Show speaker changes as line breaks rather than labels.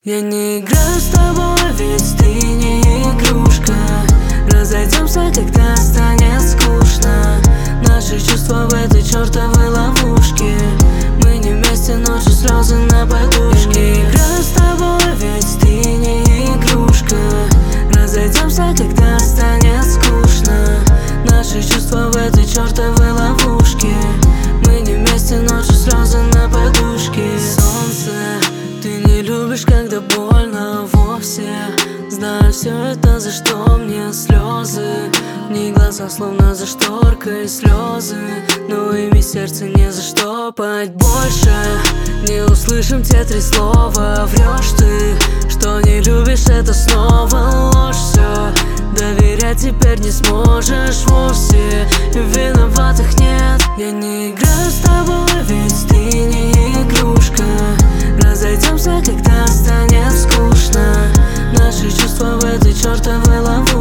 Я не играю с тобой, ведь ты не игрушка. Разойдемся, когда станет скучно. Наши чувства в этой чертовой ловушке. Мы не вместе, ночью слезы на подушке. Я не играю с тобой, ведь ты не игрушка. Разойдемся, когда станет скучно. Наши чувства в этой чертовой ловушке. Мы не вместе, ночью слезы на подушке. Солнце, ты не любишь, когда больно вовсе. Знаю все это, за что мне слезы. Не глаза, словно за шторкой слезы. Но ими сердце не заштопать больше. Не услышим те три слова. Врешь ты, что не любишь, это снова ложь. Все, доверять теперь не сможешь вовсе. Виноватых нет. Я не играю с тобой, ведь ты не игрушка. Разойдемся, когда станет скучно. Наши чувства в этой чертовой ловушке.